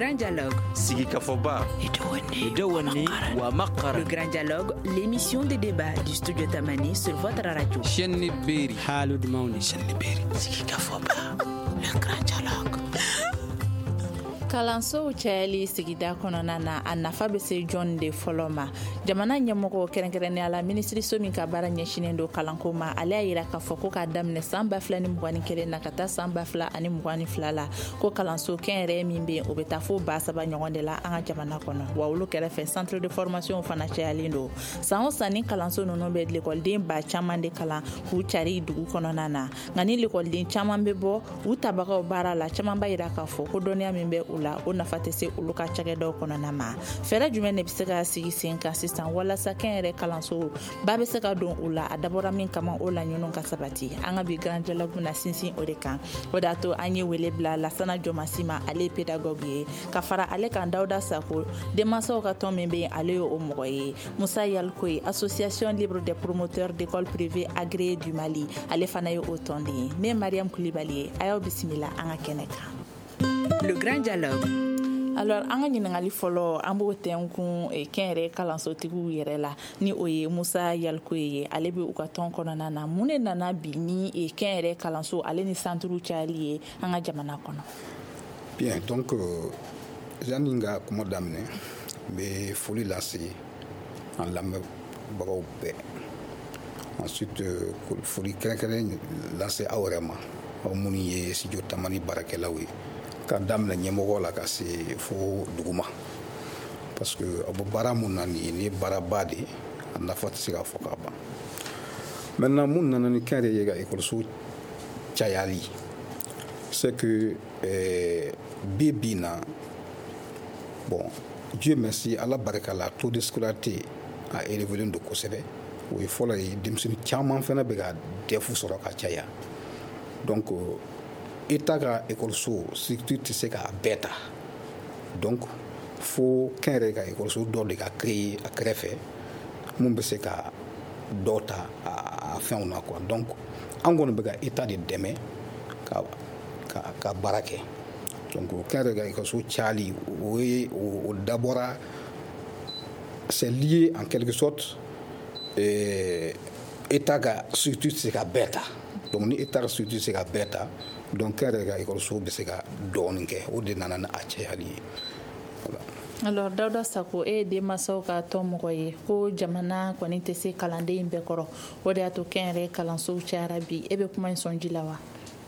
grand dialogue. Sigika Foba. Idawani wa Makara. Le grand dialogue, l'émission de débat du studio Tamani sur votre radio. Chenni Beri. Halud Mauni. Chenni Beri. Sigika Foba. Le grand dialogue. Kalanso cayali sigida kɔnɔna na a nafa bɛ se jɔn de fɔlɔ ma. Jamana ɲɛmɔgɔ kɛrɛnkɛrɛnnenya la minisiriso min ka baara ɲɛsinnen don kalanko ma, ale y'a jira k'a fɔ ko k'a daminɛ san 2021 na ka taa san 2022 la ko kalanso kɛnyɛrɛye min bɛ yen o bɛ taa fo 3,000 ɲɔgɔn de la an ka jamana kɔnɔ. Wa olu kɛrɛfɛ centre de formation fana cayalen don. San o san ni kalanso ninnu bɛ l'école ba caman de kalan k'u cari dugu kɔnɔna na. Nka ni l'école caman bɛ bɔ u tabagaw baara la, caman b'a jira k'a fɔ ko dɔnniya min bɛ u la o nafa tɛ se olu ka cakɛdaw kɔnɔna ma. Fɛɛrɛ jumɛn de bɛ se ka sigi sen kan sisan walasa kɛnyɛrɛ kalanso ba bɛ se ka don u la a dabɔra min kama o laɲiniw ka sabati. An ka bi grand dialogue na sinsin o de kan. O de y'a to an ye wele bila Lasana Jomasi ma, ale ye pédagogue ye, ka fara ale kan Dawuda Sako denmansaw ka tɔn min bɛ yen ale ye o mɔgɔ ye. Musa Yalkoye, association libre des promoteurs d'écoles privées agréées du Mali, ale fana ye o tɔn de ye. Ne ye Mariam Kulibali ye, a y'aw bisimila an ka kɛnɛ kan. Le grand dialogue. Alors an ka ɲiningali fɔlɔ an b'o tɛnkun kɛnyɛrɛ kalansotigiw yɛrɛ la ni o ye Musa Yalkoye ye, ale bɛ u ka tɔn kɔnɔna na. Mun de nana bi ni kɛnyɛrɛ kalanso ale ni santuru cayali ye an ka jamana kɔnɔ? Bien, donc yani n ka kuma daminɛ n bɛ foli lase an lamɛnbagaw bɛɛ. Ensuite foli kɛrɛnkɛrɛn lase aw yɛrɛ ma, aw minnu ye studio Tamani baarakɛlaw ye, ka daminɛ ɲɛmɔgɔ la ka se fo duguma, parce que aw bɛ baara mun na nin ye baaraba de a nafa tɛ se ka fɔ ka ban. Maintenant mun nana ni kɛnyɛrɛye ye ka ekɔliso cayali, c'est que bi bi na, bon Dieu merci, Ala barika la, taux de scolarité a élevé de kosɛbɛ. O ye fɔlɔ ye, denmisɛnnin caman fana bɛ ka defu sɔrɔ ka caya. Donc État ka ekɔliso structure tɛ se k'a bɛɛ ta, donc fo kɛnyɛrɛye ka ekɔliso dɔ de ka créer a kɛrɛfɛ mun bɛ se ka dɔ ta a fɛnw na quoi. Donc an kɔni bɛ ka État de dɛmɛ ka baara kɛ. Donc kɛnyɛrɛye ka ekɔliso cayali o dabɔra, c'est lié en quelque sorte État ka structure tɛ se ka bɛɛ ta. Donc ni État ka structure tɛ se ka bɛɛ ta, donc kɛnyɛrɛye ka ekɔliso bɛ se ka dɔɔnin kɛ. O de nana ni a cayali ye. Alors Dawuda Sako, e ye denmansaw ka tɔn mɔgɔ ye, ko jamana kɔni tɛ se kalanden bɛɛ kɔrɔ, o de y'a to kɛnyɛrɛye kalansow cayara bi, e bɛ kuma in sɔn ji la wa?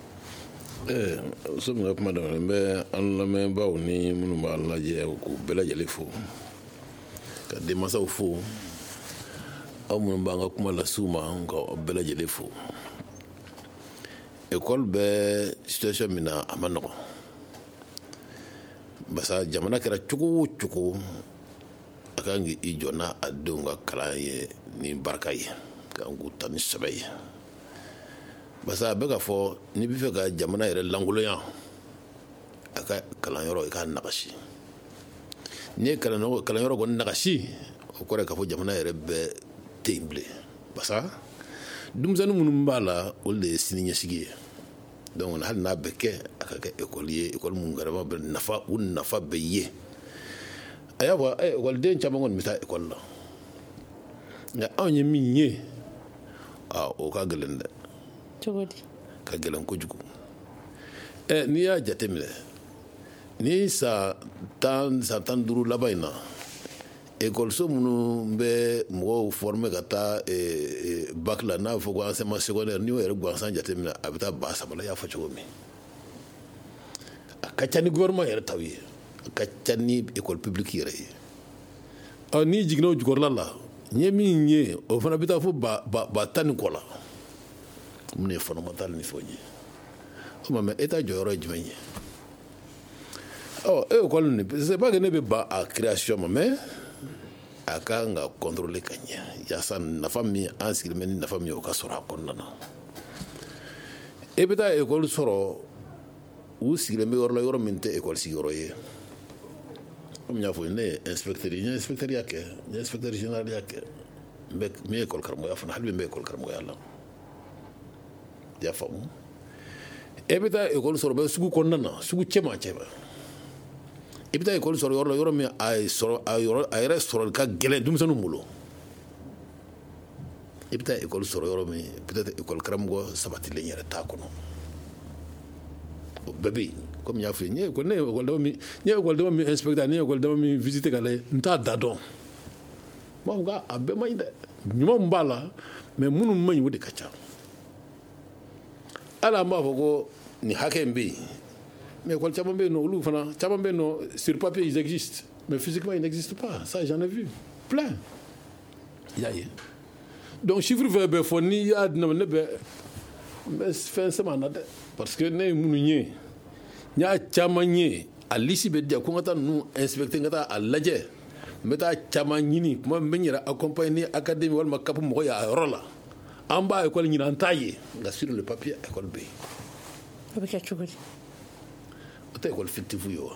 So min ka kuma daminɛ n bɛ an lamɛnbaaw ni minnu b'a lajɛ k'u bɛɛ lajɛlen fo, ka denmansaw fo, aw minnu b'an ka kuma lasiw ma ka bɛɛ lajɛlen fo. École bɛ situation min na a ma nɔgɔn, basa jamana kɛra cogo o cogo a kan k'i jɔ n'a a denw ka kalan ye ni barika ye, kan k'u ta ni sɛbɛ ye. Basa a bɛ ka fɔ n'i bɛ fɛ ka jamana yɛrɛ lankolonya a ka kalanyɔrɔ i k'a nagasi. N'i ye kalanyɔrɔ kɔni nagasi, o kɔrɔ ye k'a fɔ jamana yɛrɛ bɛɛ tɛ yen bilen. Basa denmisɛnnin minnu b'a la olu de ye sini ɲɛsigi ye. Donc hali n'a bɛ kɛ a ka kɛ école ye, école mun gɛrɛma bɛ u nafa bɛ ye. A y'a fɔ écoleden caman kɔni bɛ taa école la, nka anw ye min ye o ka gɛlɛn dɛ. Cogo di? Ka gɛlɛn kojugu. N'i y'a jateminɛ ni san 15 laban in na école minnu bɛ mɔgɔw former ka taa bac la, n'a fɔ ko enseignement secondaire, n'i y'o yɛrɛ gansan jateminɛ a bɛ taa 3,000 la, i y'a fɔ cogo min. A ka ca ni gouvernement yɛrɛ taw ye, a ka ca ni école publique yɛrɛ ye. N'i jiginna o jukɔrɔla la, n ye min ye o fana bɛ taa fo 10 ni kɔ la. Mun ye fondamental ni fɛnw ye. O tuma mais État jɔyɔrɔ ye jumɛn ye? École nin c'est pas que ne bɛ ban a création ma, mais a kan ka contrôler ka ɲɛ yaasa nafa min an sigilen bɛ ni nafa min ye o ka sɔrɔ a kɔnɔna na. E bɛ taa école sɔrɔ u sigilen bɛ yɔrɔ la yɔrɔ min tɛ école sigiyɔrɔ ye. Komi n y'a fɔ ne ye inspecteur ye, n ye inspecteur ya kɛ, n ye inspecteur général ya kɛ, n bɛ école karamɔgɔya fana, hali bi n bɛ école karamɔgɔya la. I y'a faamu? E bɛ taa école sɔrɔ bɛ sugu kɔnɔna na, sugu cɛman cɛman. i bɛ taa école sɔrɔ yɔrɔ la yɔrɔ min a yɛrɛ sɔrɔli ka gɛlɛn denmisɛnninw bolo i bɛ taa école sɔrɔ yɔrɔ min peut-être école karamɔgɔ sabatilen yɛrɛ t'a kɔnɔ o bɛɛ bɛ yen comme n y'a fɔ n ye école min inspecteur ni école dama min visiter ka lajɛ n t'a da dɔn n b'a fɔ a bɛɛ man ɲi dɛ ɲuman min b'a la mais minnu man ɲi o de ka ca hali an b'a fɔ ko nin hakɛ in bɛ yen mais école caman bɛ yen nɔ olu fana caman bɛ yen nɔ sur papier ils existent mais physiquement ils n'existent pas ça j'en ai vu plein i y'a ye donc chiffre fɛn bɛɛ fɔ n'i y'a di ne ma ne bɛ fɛn sɛbɛn a na dɛ parce que ne ye minnu ye n y'a caman ye a lisi bɛ di yan ko n ka taa ninnu inspecter n ka taa a lajɛ n bɛ taa caman ɲini kuma n bɛ n yɛrɛ accompagner ni académie walima CAP mɔgɔ ye a yɔrɔ la an b'a école ɲini an t'a ye nka sur le papier école bɛ yen. o bɛ kɛ cogo di. o tɛ école fictive ye wa.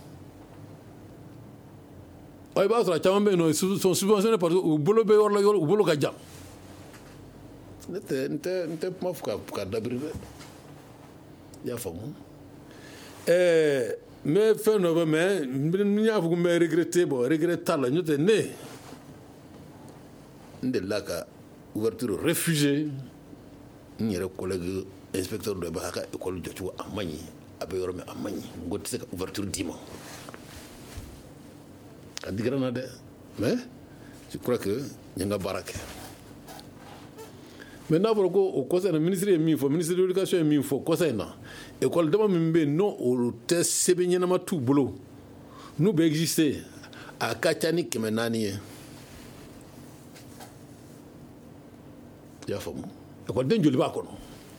i b'a sɔrɔ a caman bɛ yen nɔ ils sont subventionnés parce que u bolo bɛ yɔrɔ la u bolo ka jan. n tɛ kuma fɔ ka dabiri dɛ i y'a faamu. n bɛ fɛn dɔ bɛ mais n y'a fɔ ko n bɛ regretter bon regret t'a la n'o tɛ ne n delila ka ouverture refuser n yɛrɛ collègue inspecteur dɔ b'a ka école jɔcogo a man ɲi a bɛ yɔrɔ min a man ɲi n ko tɛ se ka ouverture d'i ma a digira n na dɛ mais je crois que n ye n ka baara kɛ mais n'a fɔra ko o kɔsa in na ministre ye min fɔ ministre de l'éducation ye min fɔ kɔsa in na école dama min bɛ yen n'o tɛ sɛbɛn ɲɛnama t'u bolo n'u bɛ exister a ka ca ni 400 ye i y'a faamu école den joli b'a kɔnɔ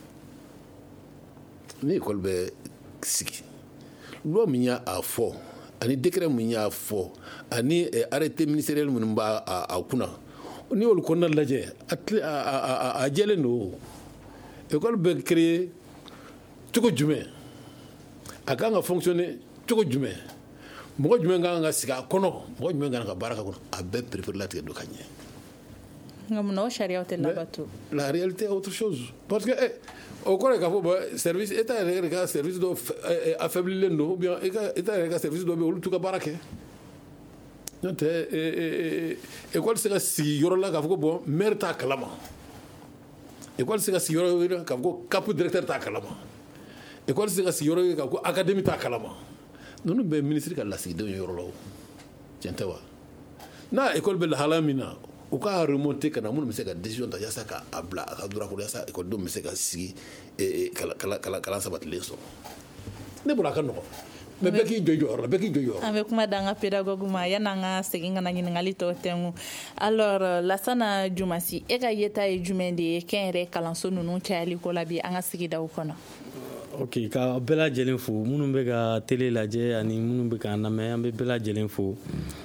ni école bɛ sigi loi min y'a fɔ ani décret min y'a fɔ ani arrêté ministériel minnu b'a a kunna n'i y'olu kɔnɔna lajɛ a jɛlen don école bɛ créer cogo jumɛn a kan ka fonctionner cogo jumɛn mɔgɔ jumɛn kan ka sigi a kɔnɔ mɔgɔ jumɛn kan ka baara kɛ kɔnɔ a bɛɛ préféré latigɛ don ka ɲɛ. nka munna o sariyaw tɛ labato. la réalité est autre chose parce que o kɔrɔ ye k'a fɔ service état yɛrɛ ka service dɔ affaiblilen don ou bien état yɛrɛ ka service dɔ bɛ yen olu t'u ka baara kɛ n'o tɛ école se ka sigi yɔrɔ la k'a fɔ ko bon maire t'a kalama école se ka sigi yɔrɔ la k'a fɔ ko CAP directeur t'a kalama école se ka sigi yɔrɔ la k'a fɔ ko académie t'a kalama ninnu bɛɛ ministre ka lasigidenw ye yɔrɔ la o tiɲɛ tɛ wa n'a école bɛ lahala min na u k'a remonter ka na minnu bɛ se ka décision ta yaasa k'a bila a ka dura kɔnɔ yaasa écoledenw bɛ se ka sigi kalan sabatilen sɔrɔ ne bolo a ka nɔgɔn mais bɛɛ k'i jɔ jɔyɔrɔ la bɛɛ k'i jɔ jɔyɔrɔ la. an bɛ kuma d'an ka pédagogue ma yan'an ka segin ka na ɲininkali tɔ tɛngu alors Lasana Jumasi e ka yeta ye jumɛn de ye kɛnyɛrɛ kalanso ninnu cayali ko la bi an ka sigidaw kɔnɔ. ok ka bɛɛ lajɛlen fo minnu bɛ ka télé lajɛ ani minnu bɛ k'an lamɛn an bɛ bɛɛ lajɛlen fo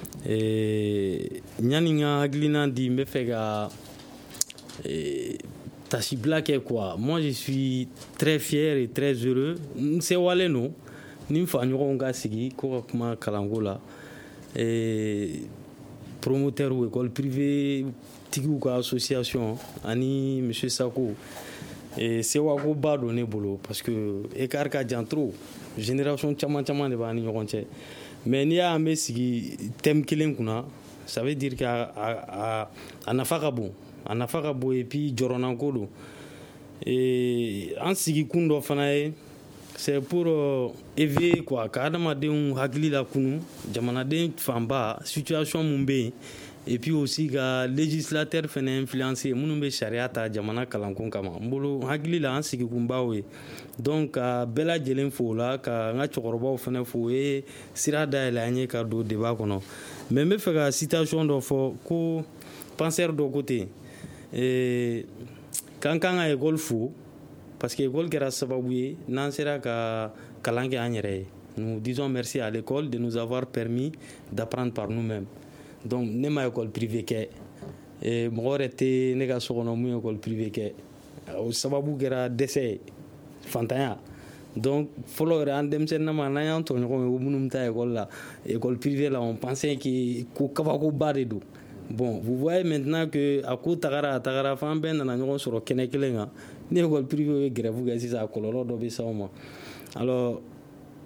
ɲani n ka hakilina di n bɛ fɛ ka tasibila kɛ quoi. Moi je suis très fier et très heureux n sewalen don ni n faɲɔgɔnw ka sigi ko ka kuma kalanko la promoteur ou école privée tigiw ka association ani monsieur Sako sewako ba don ne bolo parce que écart ka jan trop génération caman caman de b'a ni ɲɔgɔn cɛ mais n'i y'a bɛ sigi thème kelen kunna ça veut dire que a nafa ka bon et puis jɔrɔnako don an sigi kun dɔ fana ye c'est pour éveiller quoi ka adamadenw hakili la kunu jamanaden fanba situation mun bɛ yen et puis aussi ka législateur fana influencer minnu bɛ sariya ta jamana kalankun kama n bolo hakili la an sigi kun baw ye donc ka bɛɛ lajɛlen fo o la ka n ka cɛkɔrɔbaw fana fo o ye sira dayɛlɛ an ye ka don débat kɔnɔ mais n bɛ fɛ ka citation dɔ fɔ ko penseur dɔ ko ten k'an kan ka école fo parce que école kɛra sababu ye n'an sera ka kalan kɛ an yɛrɛ ye nous disons merci à l'école de nous avoir permis d'apprendre par nous-mêmes donc ne ma école privée kɛ mɔgɔ wɛrɛ tɛ ne ka so kɔnɔ mun école privée kɛ o sababu kɛra dɛsɛ ye fantanya donc fɔlɔ yɛrɛ an denmisɛnninama n'an y'an tɔɲɔgɔn ye minnu bɛ taa école la école privée la on pensait que ko kabakoba de don bon vous voyez maintenant que a ko tagara f'an bɛɛ nana ɲɔgɔn sɔrɔ kɛnɛ kelen kan ni école privée ye grève kɛ sisan a kɔlɔlɔ dɔ bɛ s'aw ma alors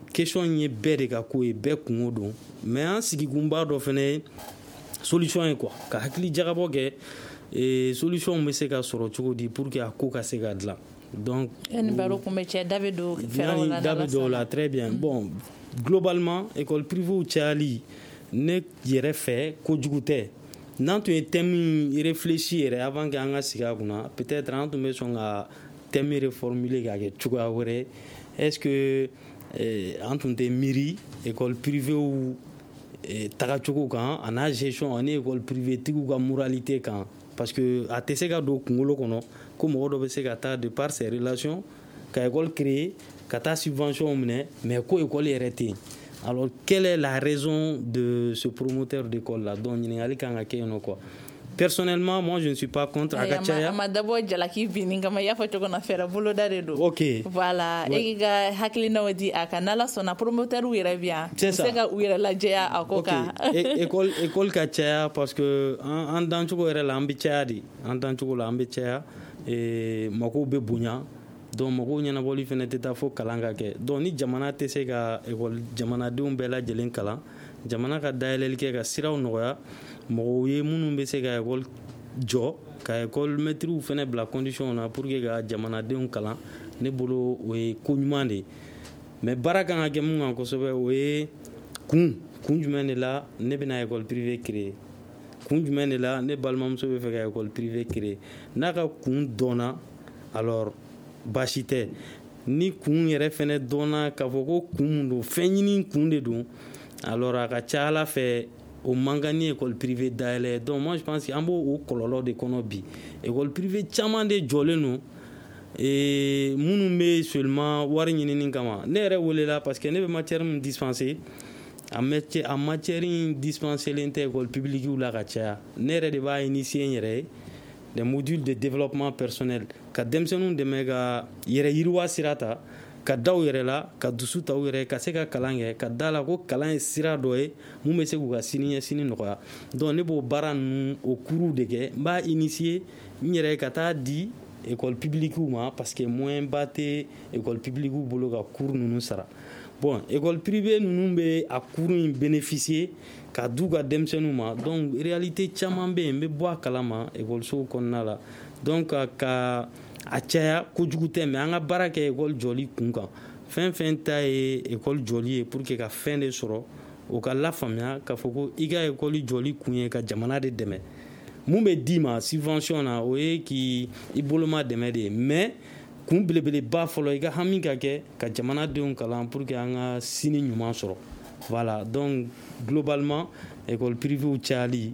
question ye bɛɛ de ka ko ye bɛɛ kungo don mais an sigikunba dɔ fɛnɛ ye solution ye quoi ka hakili jagabɔ kɛ solution bɛ se ka sɔrɔ cogo di pour que a ko ka se ka dilan donc ni baro kun bɛ cɛ da bɛ don fɛrɛw da bɛ don la très bien bon globalement école privée cayali ne yɛrɛ fɛ kojugu tɛ n'an tun ye thème réfléchi yɛrɛ avant que an ka sigi a kunna peut-être an tun bɛ sɔn ka thème reformuler k'a kɛ cogoya wɛrɛ est-ce que an tun tɛ miiri école privée tagacogo kan a n'a gestion ani école privée tigiw ka moralité kan parce que a tɛ se ka don kunkolo kɔnɔ ko mɔgɔ dɔ bɛ se ka taa de par ses relations ka école créer ka taa subvention minɛ mais ko école yɛrɛ tɛ yen alors quelle est la raison de ce promoteur d'école là donc ɲininkali kan ka kɛ yen nɔ quoi. Personnellement, moi, je ne suis pas contre Agachaya. D'abord, Jalaki Biningama Yafatogona faire bolo d'ado. Ok. Voilà. Et Haklina dit à Canala, son promoteur ou bien. C'est ça. Où est la Jaya à Coca. École Kachaya, parce que en tant que l'ambichadi, en tant que l'ambichaya, et Mako Bebunya, donc Mako Yanaboli Feneteta Fo Kalangake. Donc, ni Jamana Tesega, école Jamana Dumbella Jelenkala, Jamana Daelke, Sira Noya. mɔgɔw ye minnu bɛ se ka école jɔ ka école maîtriw fana bila condition na pour que ka jamanadenw kalan ne bolo o ye ko ɲuman de ye mais baara kan ka kɛ mun kan kosɛbɛ o ye kun jumɛn de la ne bɛna école privée créer kun jumɛn de la ne balimamuso bɛ fɛ ka école privée créer n'a ka kun dɔnna alors baasi tɛ ni kun yɛrɛ fana dɔnna k'a fɔ ko kun mun don fɛn ɲini kun de don alors a ka ca ala fɛ o mangani école privée dayɛlɛ donc moi je pense que an b'o o kɔlɔlɔ de kɔnɔ bi école privée caman de jɔlen don minnu bɛ seulement wari ɲinini kama ne yɛrɛ welela parce que ne bɛ matière min dispenser a matière in dispenselen tɛ école publique la ka caya ne yɛrɛ de b'a initier n yɛrɛ ye des modules de développement personnel ka denmisɛnninw dɛmɛ ka yɛrɛ yiriwa sira ta ka daw yɛrɛ la ka dusu ta u yɛrɛ ka se ka kalan kɛ ka da la ko kalan ye sira dɔ ye mun bɛ se k'u ka sini ɲɛsini nɔgɔya donc ne b'o baara ninnu o kuruw de kɛ n b'a initier n yɛrɛ ka taa di école publique ma parce que moyen ba tɛ école publique bolo ka cours ninnu sara bon école privée ninnu bɛ a cours in bénéficier ka du ka denmisɛnninw ma donc réalité caman bɛ yen n bɛ bɔ a kalama écolesow kɔnɔna la donc ka a caya kojugu tɛ mais an ka baara kɛ école jɔli kun kan fɛn fɛn ta ye école jɔli ye pour que ka fɛn de sɔrɔ o ka lafaamuya k'a fɔ ko i ka école jɔli kun ye ka jamana de dɛmɛ mun bɛ d'i ma subvention na o ye k'i boloma dɛmɛ de ye mais kun belebeleba fɔlɔ i ka hami ka kɛ ka jamanadenw kalan pour que an ka sini ɲuman sɔrɔ voilà donc globalement école privée cayali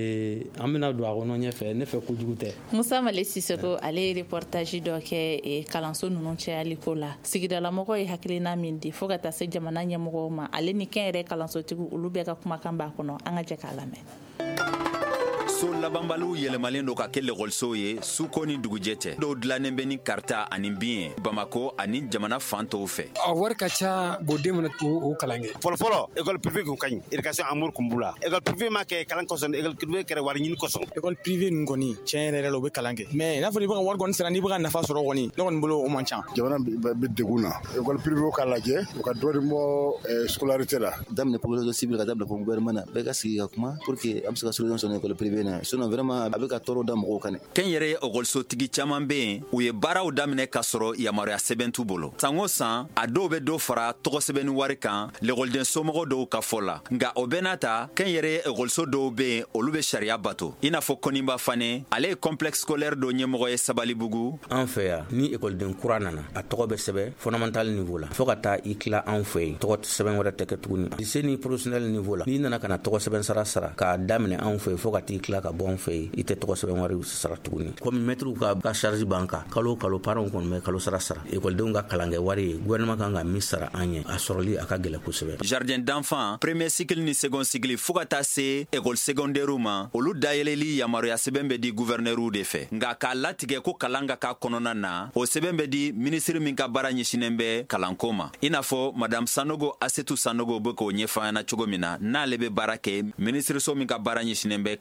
an bɛna don a kɔnɔ ɲɛfɛ ne fɛ kojugu tɛ. Musa Male Sisoko ale ye reportage dɔ kɛ kalanso ninnu cayali ko la sigidalamɔgɔ ye hakilina min di fo ka taa se jamana ɲɛmɔgɔw ma ale ni kɛnyɛrɛ kalansotigiw olu bɛɛ ka kumakan b'a kɔnɔ an ka jɛ k'a lamɛn. So labanbaliw yɛlɛmalen do ka kɛ lɛkɔlisow ye suko ni dugujɛ cɛ dɔw dilannen bɛ ni karita ani bin Bamako ani jamana fan tɔw fɛ a wari ka ca bo den mana o kalan kɛ fɔlɔfɔlɔ école privée kun ka ɲi éducation amour kun b'u la école privée ma kɛ kalan kɔsɔn école privée kɛra wari ɲini kɔsɔn école privée ninnu kɔni tiɲɛ yɛrɛ la u bɛ kalan kɛ mais n'a fɔ i bɛ ka wari kɔni sara n'i bɛ ka nafa sɔrɔ kɔni ne kɔni bolo o man ca jamana bɛ degun na école privée k'a lajɛ u ka dɔ de bɔ scolarité la daminɛ population civile ka daminɛ fɔ gouvernement na bɛɛ ka sigi ka kuma pour que an bɛ se ka solution sɔrɔ école privée na sinon vraiment a bɛ ka tɔɔrɔ da mɔgɔw kan kɛn yɛrɛ ye écolesotigi caman bɛ yen u ye baaraw daminɛ ka sɔrɔ yamaruya sɛbɛn t'u bolo san o san a dɔw bɛ dɔ fara tɔgɔsɛbɛnni wari kan l'école somɔgɔw dɔw ka fɔ la nka o bɛɛ n'a ta kɛn yɛrɛ ye écoleso dɔw bɛ yen olu bɛ sariya bato i n'a fɔ Koniba Fane ale ye complexe scolaire dɔ ɲɛmɔgɔ ye Sabalibugu an fɛ yan ni écoleden kura nana a tɔgɔ bɛ sɛbɛn fondamental niveau la fo ka taa i tila an fɛ yen tɔgɔ sɛbɛn wɛrɛ tɛ kɛ tuguni lycée ni professionnel niveau la n'i nana ka na tɔgɔ sɛbɛn sara k'a daminɛ an fɛ yen fo ka t'i tila ka bɔ an fɛ yen i tɛ tɔgɔ sɛbɛn wɛrɛ sara tuguni comme maître ka charge b'an kan kalo parents kɔni bɛ kalo sara écoledenw ka kalan kɛ wari ye gouvernement kan ka min sara an ye a sɔrɔli a ka gɛlɛn kosɛbɛ jardin d'enfant premier cycle ni second cycle fo ka taa se école secondaire ma olu dayɛlɛli yamaruya sɛbɛn bɛ di gouverneur de fɛ nka k'a latigɛ ko kalan ka k'a kɔnɔna na o sɛbɛn bɛ di ministre min ka baara ɲɛsinen bɛ kalanko ma i n'a fɔ madame Sanogo Asetu Sanogo bɛ k'o ɲɛfɔ an ɲɛna cogo min na n'ale bɛ baara kɛ ministre so min ka baara ɲɛsinen bɛ kalanko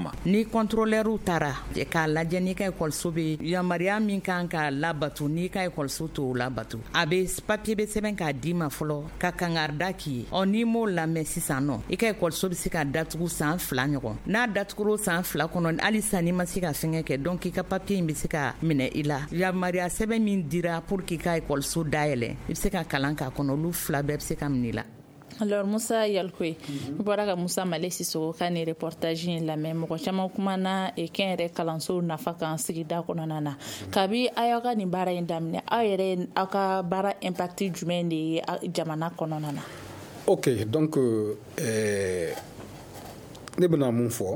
ma. Ni contrôleur tara k'a lajɛ n'i ka ekɔliso bɛ yamaruya min kan ka labatu n'i ka ekɔliso t'o labatu a bɛ papiye bɛ sɛbɛn k'a d'i ma fɔlɔ ka kangarida k'i ye n'i m'o lamɛn sisan nɔ i ka ekɔliso bɛ se ka datugu san 2 ɲɔgɔn n'a datugura san 2 kɔnɔ hali sisan n'i ma se ka fɛngɛ kɛ donc i ka papiye in bɛ se ka minɛ i la yamaruya sɛbɛn min dira pour k'i ka ekɔliso dayɛlɛ i bɛ se ka kalan k'a kɔnɔ olu 2 bɛɛ bɛ se ka minɛ i la. Alors Musa Yalkoy bɔra ka Musa Male Sisoko ka ni reportage in lamɛn mɔgɔ caman kumana kɛn yɛrɛ kalanso nafa kan sigida kɔnɔna na kabi aw ka nin baara in daminɛ aw yɛrɛ aw ka baara impact jumɛn de ye jamana kɔnɔna na. Ok, donc ne bɛna mun fɔ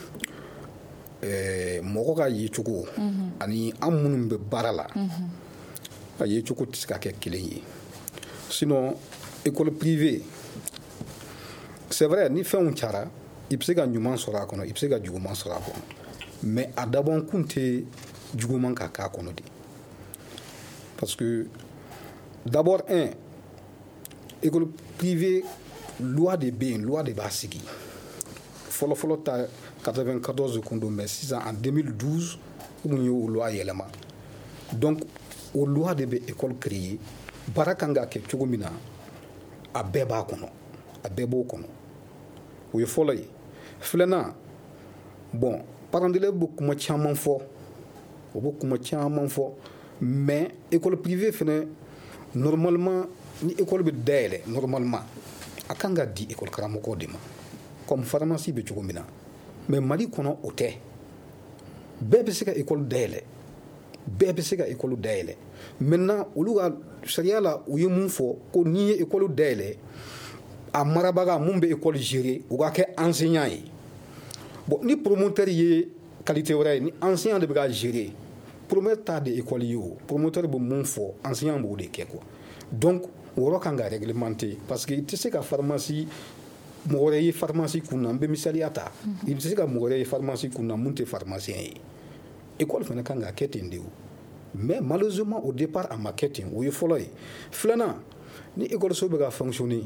mɔgɔ ka yecogo ani an minnu bɛ baara la ka yecogo tɛ se ka kɛ kelen ye sinon école privée c'est vrai ni fɛnw cara i bɛ se ka ɲuman sɔrɔ a kɔnɔ i bɛ se ka juguman sɔrɔ a kɔnɔ mais a dabɔ kun tɛ juguman ka k'a kɔnɔ de parce que d'abord école privée loi de bɛ yen loi de b'a sigi fɔlɔfɔlɔ ta 94 kun don mais sisan en 2012 mun ye o loi yɛlɛma donc o loi de bɛ école créer baara kan ka kɛ cogo min na a bɛɛ b'a kɔnɔ a bɛɛ b'o kɔnɔ o ye fɔlɔ ye filanan bon parents d'élèves bɛ kuma caman fɔ o bɛ kuma caman fɔ mais école privée fɛnɛ normalement ni école bɛ dayɛlɛ normalement a kan ka di école karamɔgɔw de ma comme pharmacie bɛ cogo min na mais Mali kɔnɔ o tɛ bɛɛ bɛ se ka école dayɛlɛ bɛɛ bɛ se ka école dayɛlɛ maintenant olu ka sariya la u ye mun fɔ ko n'i ye école dayɛlɛ a marabaga mun bɛ école gérer u ka kɛ enseignant ye bon ni promoteur ye qualité wɛrɛ ye ni enseignant de bɛ ka gérer promoteur t'a de école ye o promoteur bɛ mun fɔ enseignant b'o de kɛ quoi donc o yɔrɔ kan ka réglementer parce que i tɛ se ka pharmacie mɔgɔ wɛrɛ ye pharmacie kun na n bɛ misaliya ta i tɛ se ka mɔgɔ wɛrɛ ye pharmacie kun na mun tɛ pharmacien ye école fana kan ka kɛ ten de o mais malheureusement au départ a ma kɛ ten o ye fɔlɔ ye filanan ni école so bɛ ka fonctionner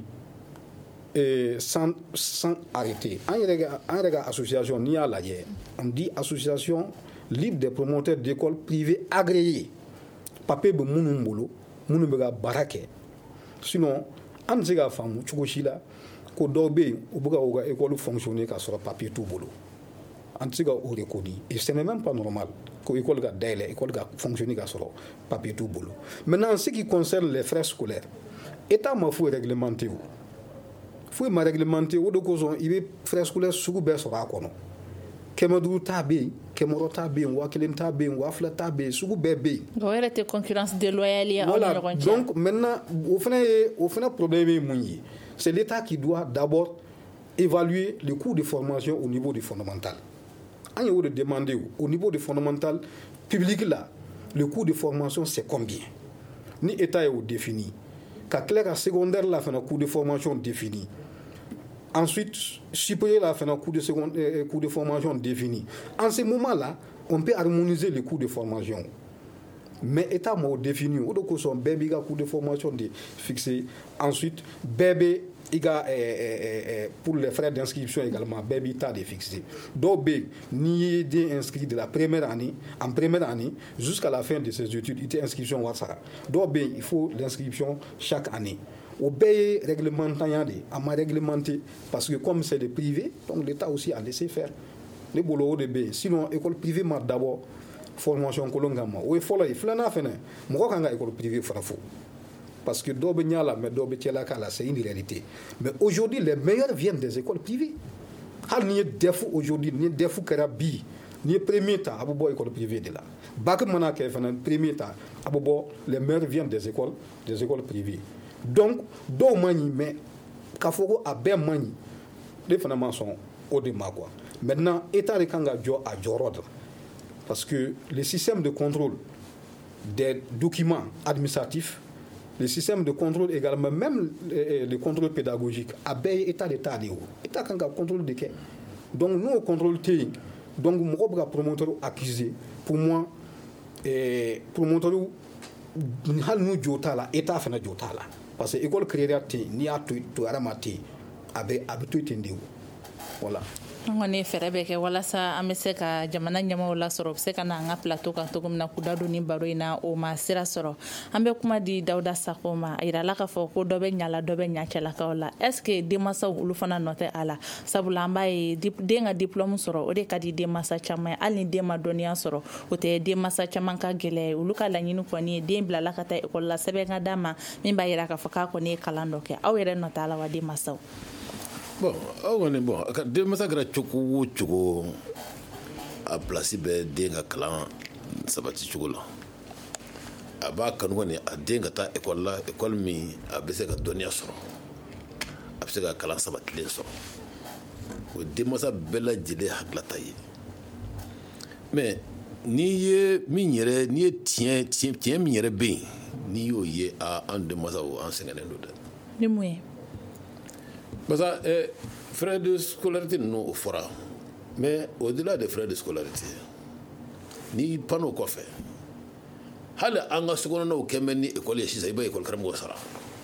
sans arrêter an yɛrɛ ka association n'i y'a lajɛ on dit association libre des promoteurs d'écoles privées agréées papier bɛ minnu bolo minnu bɛ ka baara kɛ sinon an tɛ se ka faamu cogo si la ko dɔw bɛ yen u bɛ ka u ka école fonctionner ka sɔrɔ papier t'u bolo an tɛ se ka o de ko di et ce n'est même pas normal ko école ka dayɛlɛ école ka fonctionner ka sɔrɔ papier t'u bolo maintenant en ce qui concerne les frais scolaires état ma foyi réglementé o foyi ma réglementé o de kosɔn i bɛ frais scolaires sugu bɛɛ sɔrɔ a kɔnɔ 500 t'a bɛ yen 100 t'a bɛ yen 1000 t'a bɛ yen 2000 t'a bɛ yen sugu bɛɛ bɛ yen. o yɛrɛ tɛ concurrence déloyale ye aw ni ɲɔgɔn cɛ. donc maintenant o fana problème ye mun ye c'est l'état qui doit d'abord évaluer le coût de formation au niveau du fondamental. On a demandé au niveau du fondamental public là, le coût de formation c'est combien? Ni état est défini. Quand clair secondaire là fait un coût de formation défini. Ensuite, supérieur là fait un coût de formation défini. En ce moment là, on peut harmoniser les coûts de formation. Mais état m'a défini au donc son bébé a coût de formation de fixé. Ensuite, bébé il a pour les frais d'inscription également bébé t'a de fixé. Donc ni est inscrit de la première année en première année jusqu'à la fin de ses études, il était inscription WhatsApp. Donc il faut l'inscription chaque année. Au pays réglementant à ma réglementé parce que comme c'est des privés, donc l'État aussi a laissé faire les boulots de B. Sinon école privée m'a d'abord formation kolongama. Oui, follow il flana fene. Moi quand école privée fera faux. Parce que dobe nyala mais dobe tiela kala c'est une réalité. Mais aujourd'hui les meilleurs viennent des écoles privées. Hal ni défaut aujourd'hui ni défaut karabi ni premier temps abobo école privée de là. Bac mana ke fene premier temps abobo les meilleurs viennent des écoles privées. Donc do mani mais kafoko a ben mani les finalement sont au déma quoi. Maintenant état de kanga jo a jorodre. Parce que le système de contrôle des documents administratifs, le système de contrôle également, même le contrôle pédagogique, a bien état d'état de haut. État quand contrôle de quai. Donc nous on contrôle T. Donc mon promoteur accusé pour moi promoteur nous jota là état fait na jota là parce que école créera T ni a tout aramati avec tout voilà. ngone fere be ke wala sa amese ka jamana nyama wala soro se kana nga plateau kan to gumna kudado ni baro ina o ma sira soro ambe kuma di Dauda Sakoma ira la ka fo ko dobe nyala dobe nyachela ka wala est ce que de masa ulu fana note ala sabula ambai de nga diplôme soro o de ka di de masa chama ali de ma donia soro o te de masa chama ka gele ulu ka la nyinu ko ni de bla la ka ta ko la sebe nga dama min ba ira ka fo ka ko ni kalando ke awere no tala wa de masa. Bon, on est bon. De massacre choco a placé denga clan sabati chocola. Aba kanwani a denga ta école mi a bese ka donia soro. A bese ka clan sabati le soro. O de massa bella jile haklata yi. Mais ni minyere ni tien minyere be ni yo ye a en de massa o enseignant de. Ni moué. Parce que frais de scolarité nous au fera. Mais au-delà des frais de scolarité, ni panneau quoi faire. Hala anga seconde no kemeni école ya shisa iba école karamgo sara.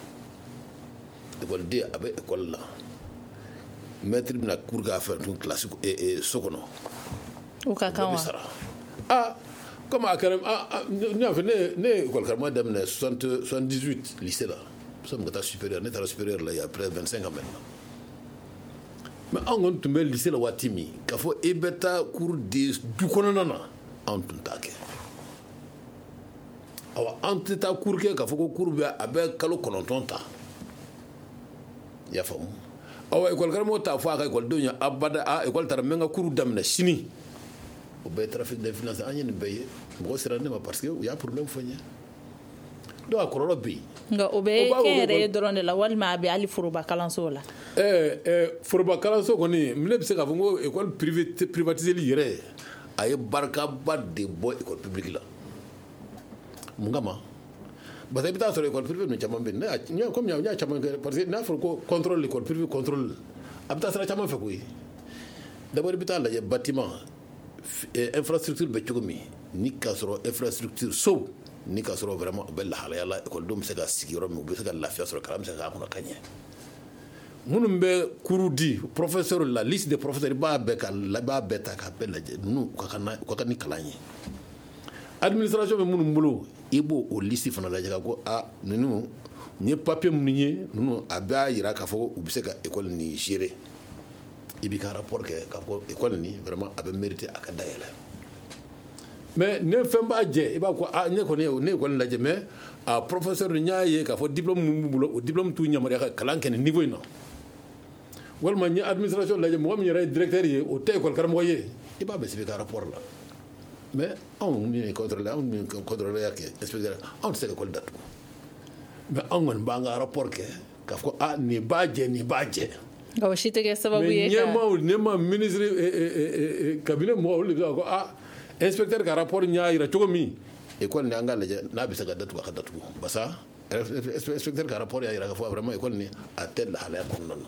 École D avec école là. Maître na cour ga faire tout classique et sokono. Au kakawa. Ah comme à karam ni a fait né école karamgo dem 78 lycée là. Nous sommes supérieur, nous sommes supérieur là il y a près de 25 ans maintenant. Mais on a tombé le lycée la Watimi, qu'il faut ébêta cours du kononana en tout cas. Alors en tout cas cours qu'il faut cours avec kalo konontonta. Ya famu. Alors école karamo ta fa école donya abada a école taramenga cours damna sini. Au bay trafic d'influence anya ne baye. Mo serane parce que il y a problème fanya. Do akoro bi nga obe kere drone la wal ma be ali furuba kalanso la furuba kalanso koni mine bise ka fongo école privatisée li yere ay barka bad de boy école publique la mungama ba tay bita so école privée no chama be na comme nya chama parce que na faut contrôle l'école privée contrôle abita sara chama fe koy d'abord bita la bâtiment infrastructure be chogomi ni kasoro infrastructure so ni ka sɔrɔ vraiment belle halala école dom se ka sigiro mi be se ka lafiya sɔrɔ kalam se ka kuna kanye munum be cours di professeur la liste des professeurs ba be ka la ba beta ka bella nu ko ka ni kalanye administration be munum bolo ibo o liste fana la jaga ko a nunu ni papier munye nunu aba yira ka fo u be se ka école ni gérer ibi ka rapport ke ka ko école ni vraiment abe mérité akada yela. Mais ne fais pas dire, il va quoi, ne connaît la mais à professeur Niaye, qui a fait diplôme tout Niamaria, Kalanken, niveau non. Ou le administration, la moi, directeur, au thé, quoi, Karamoye, il va baisser le rapport là. Mais on contrôle, on sait quoi date. Mais on a un rapport qui a ni badge. Gawashite ke sababu ye ka. Mais Niama ministre cabinet moi, inspecteur ka rapport nyaira chogomi école ni anga leje na bisa ga datu ka datu basa inspecteur ka rapport ya ira ka fo vraiment école ni atel hala ko non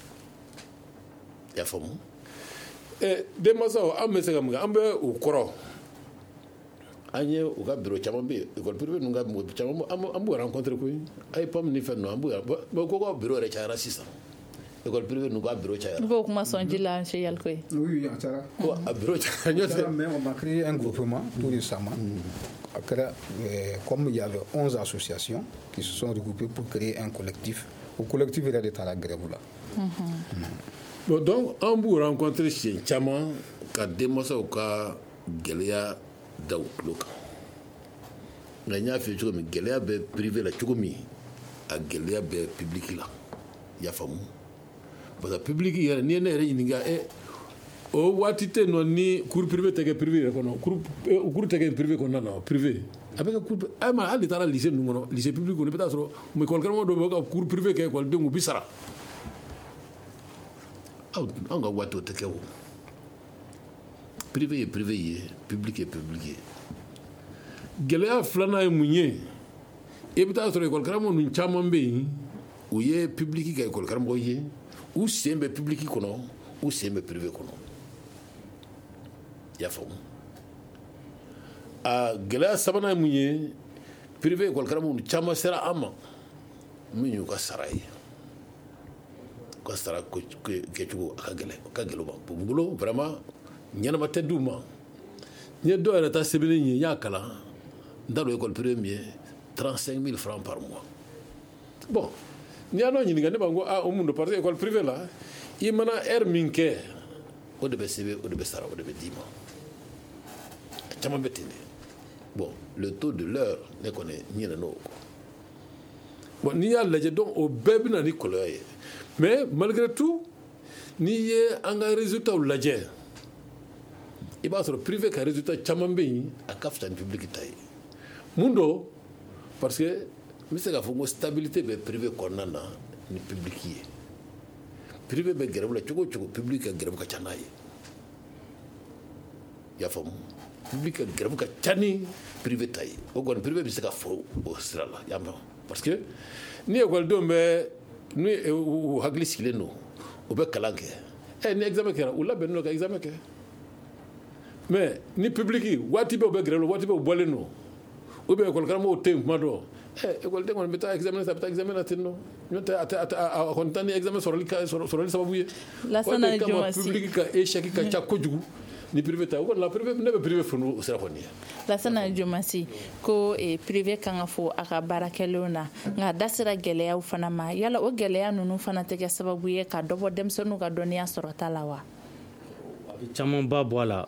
ya famu de maso amese ga mga ambe o koro anye o ga bureau chamambe école privée nga mo chamambe ambu rencontre ko ay pam ni fenno ambu ko bureau re cha raciste école privée nous avons bureau chaya. Vous comment songe là chez Yalkoy? Oui, Achara. Quoi, bureau chaya. Mais on a créé un groupement tout récemment. Comme il y avait 11 associations qui se sont regroupées pour créer un collectif. Au collectif, il y a des tas de grèves là. Bon, donc, on peut rencontrer chez Chama, quand Demosa ou quand Gelia Daoutloka. Il y a fait que Gelia be privé la Chogomi, à Gelia be public là. Il y a famille. Parce que public il y a ni nga o watite no ni cours privé tege privé ko no cours tege privé ko non privé avec cours ama ali tara lycée no lycée public ko peut-être mo école kan mo do cours privé ke école de bisara anga wato tege wo privé public est public gele flana munye e peut-être école kan mo nu chamambe ou ye public ke école kan mo ye ou c'est un public kono ou c'est un privé kono ya famu a gela sabana munye privé école karamu chama sera ama munyu ka saray ka sara kɛcogo a ka gɛlɛ ma n bolo vraiment ɲɛnama tɛ d'u ma n ye dɔw yɛrɛ ta sɛbɛnni ye n y'a kalan n t'a dɔn école privée min ye 35 000 francs par mois bon n'i y'a dɔn ɲininka ne b'a ko o mun don parce que école privée la i mana heure min kɛ o de bɛ sɛbɛn o de bɛ sara o de bɛ d'i ma a caman bɛ ten de bon le taux de l'heure ne kɔni ɲinɛ n'o kɔ bon n'i y'a lajɛ donc o bɛɛ bɛ na ni kɔlɔlɔ ye mais malgré tout n'i ye an ka résultats lajɛ i b'a sɔrɔ privé ka résultat caman bɛ yen a ka fisa ni public ta ye mun don parce que n bɛ se k'a fɔ ko stabilité bɛ privé kɔnɔna na ni public ye privé bɛ gɛrɛbu la cogo o cogo public ka gɛrɛbu ka ca n'a ye i y'a faamu public ka gɛrɛbu ka ca ni privé ta ye o kɔni privé bɛ se ka fɔ o sira la i y'a mɛn parce que ni ekɔlidenw bɛ ni u hakili sigilen don u bɛ kalan kɛ ni examen kɛra u labɛnnen don ka examen kɛ mais ni public waati bɛɛ u bɛ gɛrɛ la waati bɛɛ u bɔlen don ou bien école karamɔgɔw tɛ yen kuma dɔ école den kɔni bɛ taa examen na sa a bɛ taa examen na ten nɔ n'o tɛ a kɔni taa ni examen sɔrɔli sababu ye Lassana kama public ka échec ka ca kojugu ni privé ta o kɔni la privé ne bɛ privé funu o sira kɔni ye Lassana Jomasi ko privé kan ka fɔ a ka baarakɛlaw na nka da sera gɛlɛyaw fana ma yala o gɛlɛya ninnu fana tɛ kɛ sababu ye ka dɔ bɔ denmisɛnninw ka dɔnniya sɔrɔta la wa a bɛ caman ba bɔ a la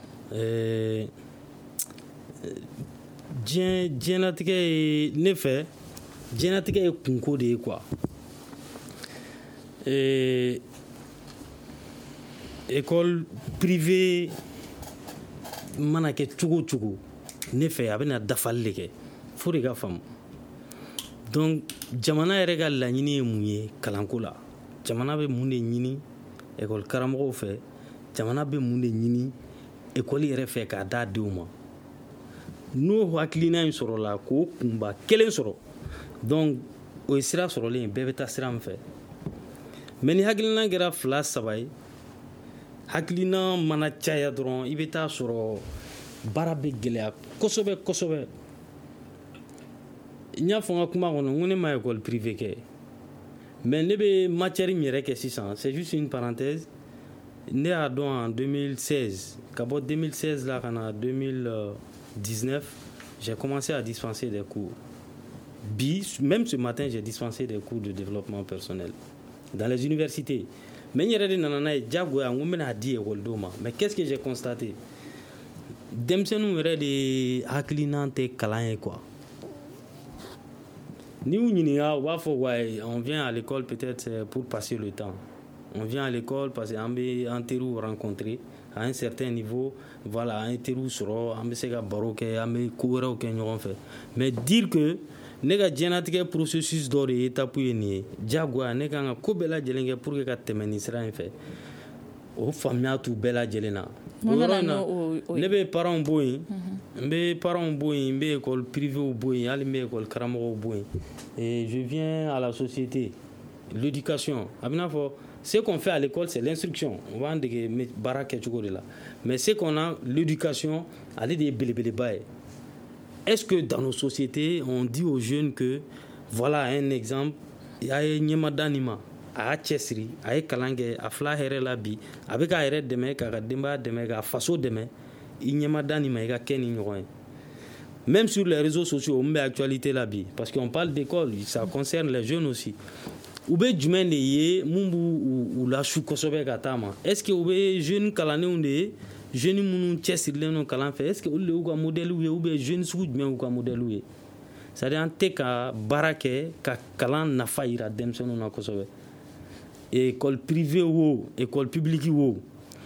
diɲɛlatigɛ ye ne fɛ diɲɛlatigɛ ye kunko de ye quoi école privée mana kɛ cogo o cogo ne fɛ a bɛna dafali de kɛ fo de ka faamu donc jamana yɛrɛ ka laɲini ye mun ye kalanko la jamana bɛ mun de ɲini école karamɔgɔw fɛ jamana bɛ mun de ɲini école yɛrɛ fɛ k'a d'a denw ma n'o hakilina in sɔrɔla k'o kunba kelen sɔrɔ donc o ye sira sɔrɔlen ye bɛɛ bɛ taa sira min fɛ mais ni hakilina kɛra 2-3 ye hakilina mana caya dɔrɔn i bɛ taa sɔrɔ baara bɛ gɛlɛya kosɛbɛ kosɛbɛ n y'a fɔ n ka kuma kɔnɔ ko ne ma école privée kɛ mais ne bɛ matière min yɛrɛ kɛ sisan c'est juste une parenthèse ne y'a dɔn en 2016 ka bɔ 2016 la ka na 2019 j'ai commencé à dispenser des cours même ce matin j'ai dispensé des cours de développement personnel dans les universités mais n yɛrɛ de nana n'a ye diyagoya n ko n bɛna di écoledenw ma mais qu'est-ce que j'ai constaté denmisɛnninw yɛrɛ de hakilina tɛ kalan ye quoi ni y'u ɲininka u b'a fɔ ouais on vient à l'école peut-être pour passer le temps on vient à l'école parce qu'an bɛ an teriw rencontrer à un certain niveau voilà an ye teriw sɔrɔ an bɛ se ka baro kɛ an bɛ ko wɛrɛw kɛ ɲɔgɔn fɛ mais dire que ne ka diɲɛlatigɛ processus dɔ de ye étape ye nin ye diyagoya ne kan ka ko bɛɛ lajɛlen kɛ pour que ka tɛmɛ nin sira in fɛ o faamuya t'u bɛɛ lajɛlen na o yɔrɔ in na ne bɛ parents bɔ yen n bɛ parents bɔ yen n bɛ école privée bɔ yen hali n bɛ école karamɔgɔw bɔ yen et je viens à la société l'éducation a bɛ n'a fɔ ce qu'on fait à l'école c'est l'instruction on b'an dege baara kɛcogo de la mais ce qu'on a l'éducation ale de ye belebeleba ye est-ce que dans nos sociétés on dit aux jeunes que voilà un exemple a ye ɲɛmada nin ma a y'a cɛsiri a ye kalan kɛ a fila hɛrɛ la bi a bɛ k'a yɛrɛ dɛmɛ k'a ka denbaya dɛmɛ k'a faso dɛmɛ i ɲɛmada nin ma i ka kɛ ni ɲɔgɔn ye même sur les réseaux sociaux on bɛ actualité la bi parce qu'on parle d'école ça concerne les jeunes aussi u bɛ jumɛn de ye mun b'u lasu kosɛbɛ ka taa ma est-ce que u bɛ jeunes kalanenw de ye jeunes minnu cɛsirilen don kalan fɛ est-ce que olu de y'u ka modèles ye ou bien jeunes sugu jumɛn y'u ka modèles ye c'est-à-dire an tɛ ka baara kɛ ka kalan nafa yira denmisɛnninw na kosɛbɛ école privée wo école publique wo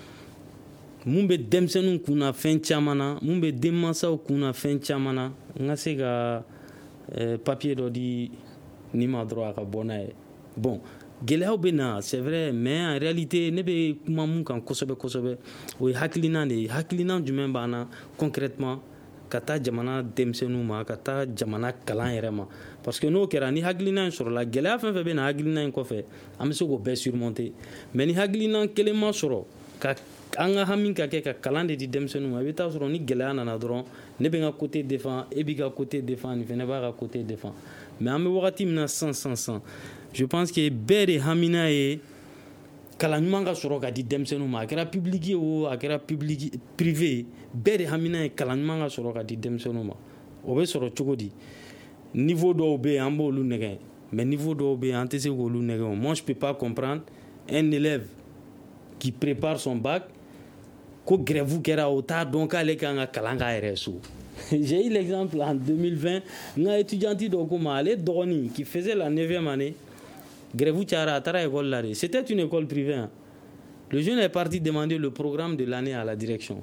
mun bɛ denmisɛnninw kunna fɛn caman na mun bɛ denmansaw kunna fɛn caman na n ka se ka papier dɔ di ni ma dɔrɔn a ka bɔ n'a ye bon gɛlɛyaw bɛ na c'est vrai mais en réalité ne bɛ kuma mun kan kosɛbɛ kosɛbɛ o ye hakilina de ye hakilina jumɛn b'an na concrètement ka taa jamana denmisɛnninw ma ka taa jamana kalan yɛrɛ ma parce que n'o kɛra ni hakilina in sɔrɔla gɛlɛya fɛn fɛn bɛ na hakilina in kɔfɛ an bɛ se k'o bɛɛ surmonter mais ni hakilina kelen ma sɔrɔ ka an ka hami ka kɛ ka kalan de di denmisɛnninw ma i bɛ taa sɔrɔ ni gɛlɛya nana dɔrɔn ne bɛ n ka côté défend e b'i ka côté défend nin fɛnɛ b'a ka côté défend mais an bɛ wagati min na sisan je pense que bɛɛ de hamina ye kalan ɲuman ka sɔrɔ ka di denmisɛnninw ma a kɛra public ye o a kɛra public privé ye bɛɛ de hamina ye kalan ɲuman ka sɔrɔ ka di denmisɛnninw ma o bɛ sɔrɔ cogo di niveau dɔw bɛ yen an b'olu nɛgɛ mais niveau dɔw bɛ yen an tɛ se k'olu nɛgɛ o moi je peux pas comprendre un élève qui prépare son bac ko grève kɛra o t'a dɔn k'ale kan ka kalan k'a yɛrɛ so. J'ai eu l'exemple en 2020 nga étudiante dɔ ko ma ale dɔgɔnin qui faisait la 9e année grève cayara a taara école la de c'était une école privée hein. Le jeune est parti demander le programme de l'année à la direction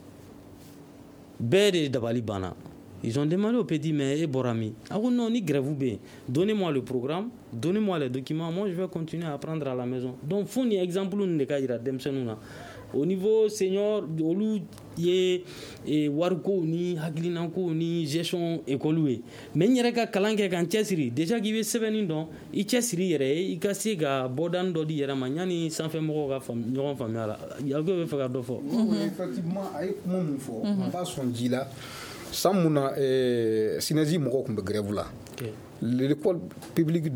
bɛɛ de dabali banna. Ils ont demandé au petit mais et Borami ah non ni grève bɛ donnez-moi le programme donnez-moi les documents moi je vais continuer à apprendre à la maison. Donc fo ni exemple ninnu de ka jira denmisɛnninw na au niveau senior olu ye wariko ni hakilinako ni gestion école ye mais n yɛrɛ ka kalan kɛ ka n cɛsiri déjà k'i bɛ sɛbɛnni dɔn i cɛsiri yɛrɛ ye i ka se ka bɔdan dɔ di yɛrɛ ma yanni sanfɛmɔgɔw ka ɲɔgɔn faamuya la Yago bɛ fɛ ka dɔ fɔ. Effectivement a ye kuma min fɔ n b'a sɔn ji la san mun na Synergie mɔgɔw tun bɛ grève la l'école publique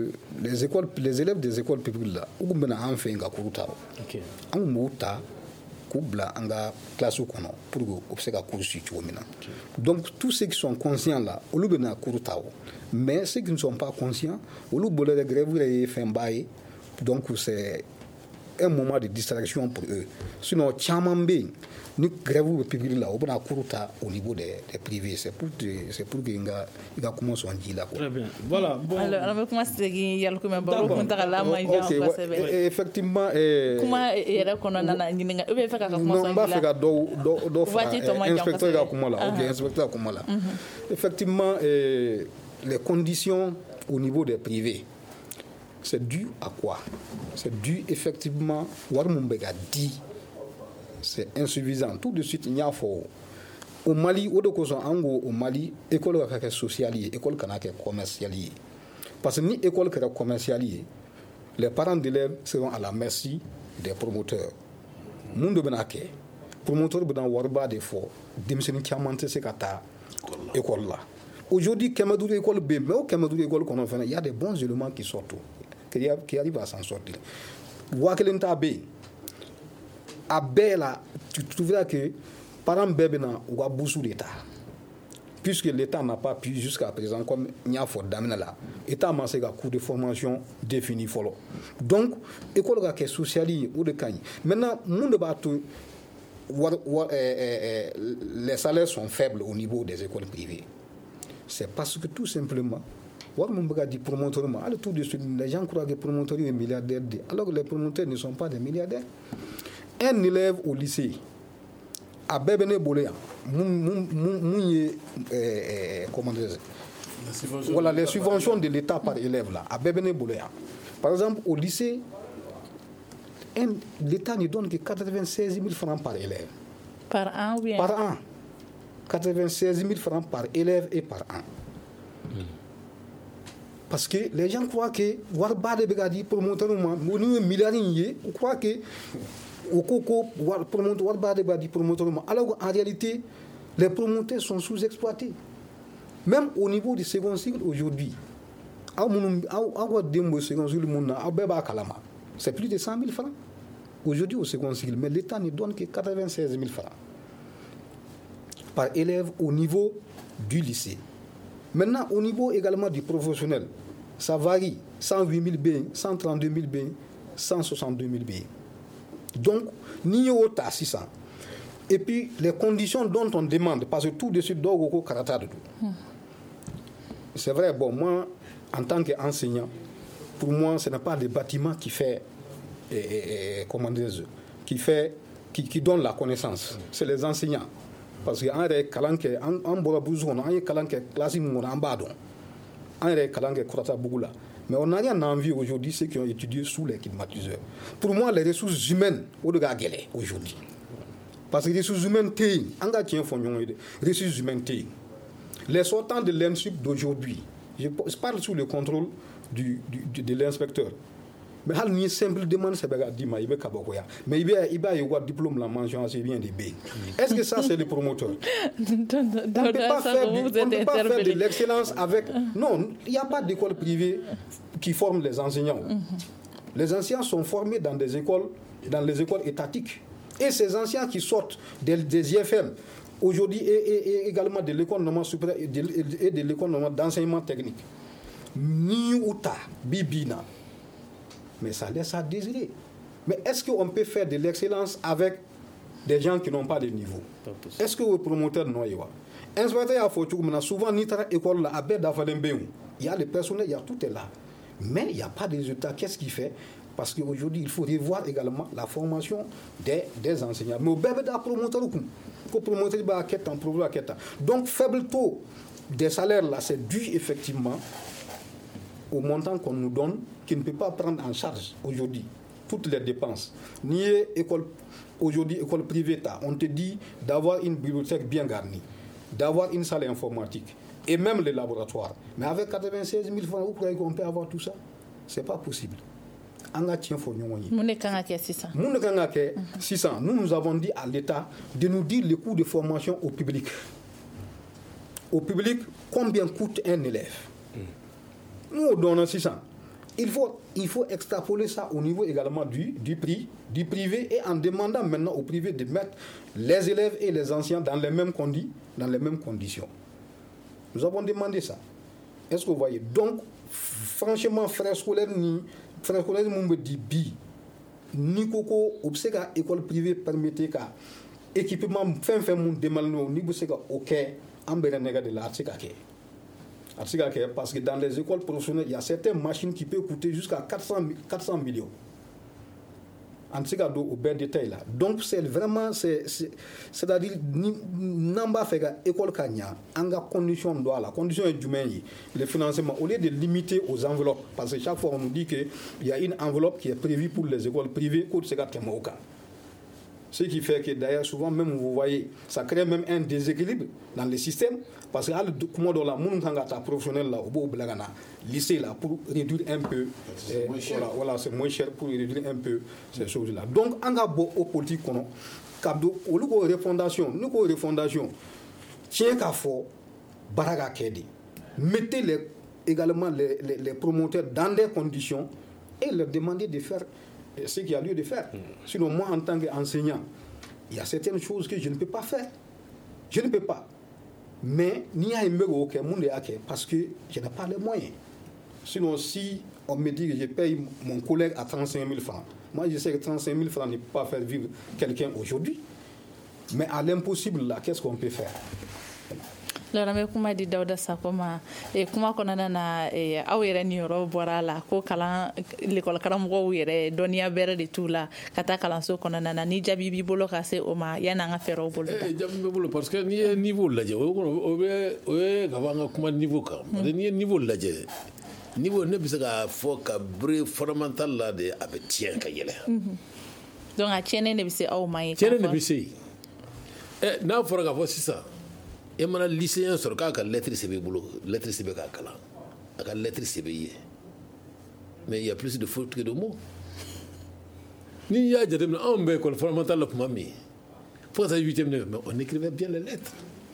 les élèves des écoles publiques là u tun bɛ na an fɛ yen ka cours ta an tun b'u ta k'u bila an ka classe kɔnɔ pour que u bɛ se ka cours suivre cogo min na donc tous ceux qui sont conscients là olu bɛ na cours ta mais ceux qui ne sont pas conscients olu bolo de grève yɛrɛ ye fɛnba ye donc c'est un moment de distraction pour eux sinon caman bɛ yen ni grève bɛ public la u bɛna cours ta au niveau des privés c'est pour que i ka kuma sɔn ji la quoi. Très bien voilà bon alors an bɛ kuma segin Yalukume baro kuntagala man jan kosɛbɛ effectivement kuma yɛrɛ kɔnɔna na ɲininka bɛ fɛ ka kuma sɔn ji la non n b'a fɛ ka dɔ fara inspecteur ka kuma la ok inspecteur ka kuma la effectivement les conditions au niveau des privés c'est dû à quoi? C'est dû effectivement wari mun bɛ ka di c'est insuffisant tout de suite il y a fort au Mali au de kosɔn an ko au Mali école ka kɛ sociale ye école kana kɛ commerciale ye parce que ni école kɛra commerciale ye les parents d'élèves seront à la merci des promoteurs mun de bɛna kɛ promoteur bɛna wariba de fɔ denmisɛnnin caman tɛ se ka taa école la aujourd'hui 500 écoles bɛ yen mais o 500 écoles kɔnɔ fana il y a des bons éléments qui sortent qui arrivent à s'en sortir 1000 t'a bɛ yen a bɛɛ la tu trouveras que parents bɛɛ bɛ na u ka bourse de ta puisque l'État n'a pas pu jusqu'à présent comme n y'a fɔ daminɛ la État ma se ka cours de formation défini fɔlɔ donc école ka kɛ sociale ye o de ka ɲi maintenant mun de b'a to les salaires sont faibles au niveau des écoles privées c'est parce que tout simplement wari mun bɛ ka di promoteur ma hali tout de suite les gens croient que promoteur ye milliardaire de alors que les promoteurs ne sont pas des milliardaires. Un élève au lycée a bɛɛ bɛ ne bolo yan mun ye comment dire voilà les subventions de l'État par élève là a bɛɛ bɛ ne bolo yan par exemple au lycée l'État ne donne que 96 000 francs par élève par an oui par an 96 000 francs par élève et par an parce que les gens croient que wari ba de bɛ ka di promoteur ma n'u ye milliard ye u croient que au coco promoteur ba de bɛ ka di promoteur ma alors qu'en réalité les promoteurs sont sous-exploités même au niveau du second cycle aujourd'hui aw ka den bɔ second cycle mun na aw bɛɛ b'a kalama c'est plus de 100 000 francs aujourd'hui au second cycle mais l'État ne donne que 96 000 francs par élève au niveau du lycée. Maintenant, au niveau également du professionnel, ça varie 108 000 B, 132 000 B, 162 000 B. Donc, ni au tas 600. Et puis, les conditions dont on demande, parce que tout de suite, d'où caractère de tout. C'est vrai, bon, moi, en tant qu'enseignant, pour moi, ce n'est pas le bâtiment qui fait, comment dire, qui donne la connaissance. C'est les enseignants. Parce que an yɛrɛ kalan kɛ an bɔra burusi kɔnɔ an ye kalan kɛ classe min kɔnɔ an b'a dɔn an yɛrɛ kalan kɛ Kuratabugu la mais on n'a rien envie aujourd'hui ceux qui ont étudié sous les climatiseurs pour moi les ressources humaines o de ka gɛlɛn aujourd'hui parce que les ressources humaines tɛ yen an ka tiɲɛ fɔ ɲɔgɔn ye dɛ ressources humaines tɛ yen les sortants de l'ENSUP d'aujourd'hui je parle sous le contrôle de l'inspecteur mais hali ni simple demande c'est bɛ di ma i bɛ kabakoya mais i b'a ye u ka diplôme la mention assez bien de B est-ce que ça c'est le promoteur on ne peut pas faire de l'excellence avec non il n'y a pas d'école privée qui forme les enseignants Les enseignants sont formés dans les écoles étatiques. Et ces enseignants qui sortent des IFM, aujourd'hui, et également de l'école normale supérieure et de l'école normale d'enseignement technique, ni Uta, Bibina, mais ça laisse à désirer. Mais est-ce qu'on peut faire de l'excellence avec des gens qui n'ont pas de niveau? Est-ce que le promoteur non y a inspecteur à Foutou, souvent nitra école là, il y a le personnel, il y a tout est là, mais il n'y a pas de résultats. Qu'est-ce qu'il fait? Parce qu'aujourd'hui, il faut revoir également la formation des enseignants. Mais au bébé d'un promoteur, donc faible taux des salaires là, c'est dû effectivement au montant qu'on nous donne, qui ne peut pas prendre en charge aujourd'hui toutes les dépenses. Ni école aujourd'hui, école privée, on te dit d'avoir une bibliothèque bien garnie, d'avoir une salle informatique et même les laboratoires. Mais avec 96 000 francs, vous croyez qu'on peut avoir tout ça? Ce n'est pas possible. Nous avons dit à l'État de nous dire les coûts de formation au public. Au public, combien coûte un élève? Nous donnons 600. Il faut extrapoler ça au niveau également du privé et en demandant maintenant au privé de mettre les élèves et les anciens dans les mêmes conditions. Nous avons demandé ça. Est-ce que vous voyez? Donc, franchement, frères scolaires, me dit bi, ni koko, obsega école privée permettait qu'à équipement fin mon démalno, ni bosega ok, amberenega de l'article. Parce que dans les écoles professionnelles, il y a certaines machines qui peuvent coûter jusqu'à 400 millions. En tout cas, au bel détail là. Donc, c'est vraiment, c'est-à-dire, n'amba fait école Kanya, en condition de la condition est du meilleur, le financement, au lieu de limiter aux enveloppes, parce que chaque fois on nous dit qu'il y a une enveloppe qui est prévue pour les écoles privées, ce qui fait que d'ailleurs, souvent, même vous voyez, ça crée même un déséquilibre dans le système. Parce que comment dans la monde professionnel là, au lycée là, pour réduire un peu, voilà, c'est moins cher pour réduire un peu ces choses-là. Donc, en a beau aux politiques qu'on a, au lieu de refondation, tiens qu'à fort, baraga kedi, mettez également les promoteurs dans des conditions et leur demander de faire ce qu'il y a lieu de faire. Sinon, moi, en tant qu'enseignant, il y a certaines choses que je ne peux pas faire. Je ne peux pas. Mais il y a un peu parce que je n'ai pas les moyens. Sinon, si on me dit que je paye mon collègue à 35 000 francs, moi, je sais que 35 000 francs ne peut pas faire vivre quelqu'un aujourd'hui. Mais à l'impossible, là, qu'est-ce qu'on peut faire? Lora me kuma di Dawda Sakoma kuma kɔnɔna na aw yɛrɛ ni yɔrɔ bɔra la ko kalan l'école karamɔgɔw yɛrɛ dɔnniya bɛrɛ de t'u la ka taa kalanso kɔnɔna na ni jaabi b'i bolo ka se o ma yanni an ka fɛɛrɛw bolo da jaabi bɛ bolo parce que n'i ye niveau lajɛ o ye ka fɔ an ka kuma niveau kan parce que n'i ye niveau lajɛ niveau ne bɛ se ka fɔ ka bere fondamental la de a bɛ tiɲɛ ka yɛlɛ donc a tiɲɛnen de bɛ se aw ma ye tiɲɛnen de bɛ se n'a fɔra ka fɔ sisan et maintenant lycéen sur ka lettre sebe bolo lettre sebe ka kala aka lettre sebe ye mais il y a plus de fautes que de mots ni ya jadem on be école fondamentale la kuma mi pour ça 8e mais on écrivait bien les lettres